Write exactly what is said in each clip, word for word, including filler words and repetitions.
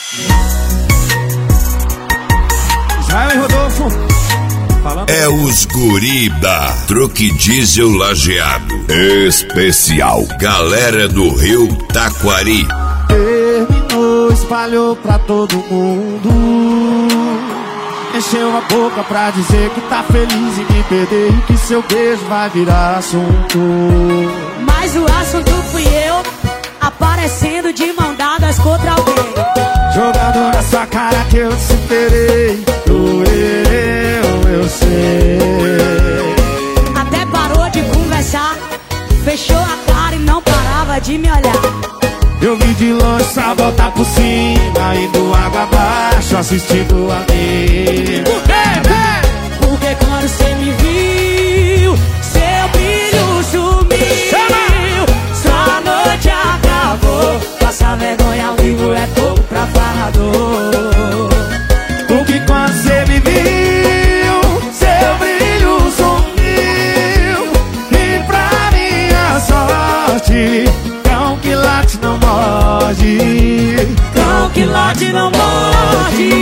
Israel e Rodolfo. Falando. É os guri da Truque Diesel Lajeado. Especial Galera do Rio Taquari. Terminou, espalhou pra todo mundo. Encheu a boca pra dizer que tá feliz em me perder e que seu beijo vai virar assunto. Mas o assunto fui eu, aparecendo de mão dadas contra alguém. Jogando na sua cara que eu te superei. Doeu, eu sei. Até parou de conversar, fechou a cara e não parava de me olhar. Eu vi de longe só voltar por cima, indo água abaixo, assistindo a mim. Por quê? Porque quando você me viu, seu brilho sumiu. Sua noite acabou, passar vergonha ao vivo é pouco pra falador. Porque quando você me viu, seu brilho sumiu. E pra minha sorte, cão que late não morde. Cão que late não morde.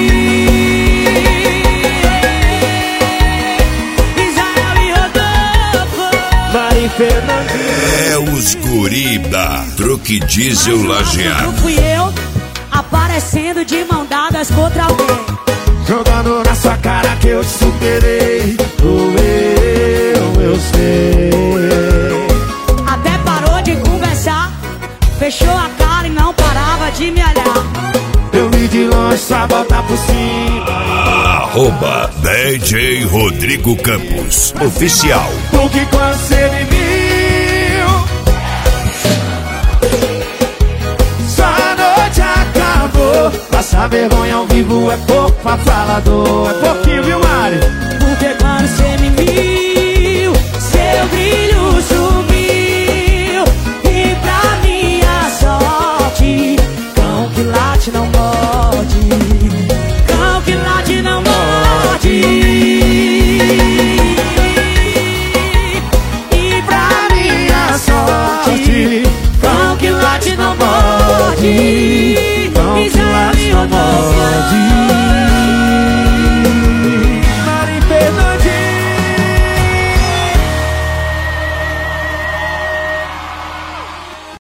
Israel e Rodolfo. Mari Fernandinho. É os guri da Truque Diesel Lajeado. Fui eu, aparecendo de mão dadas contra alguém. Jogando na sua cara que eu te superei. Doeu, eu sei. Até parou de conversar, fechou a cara e não parava de me olhar. Eu vi de longe só voltar por cima. Arroba D J Rodrigo Campos Oficial. Porque quando você me viu, sua noite acabou. Passar vergonha ao vivo é pouco pra falador. É pouquinho, viu, Mari?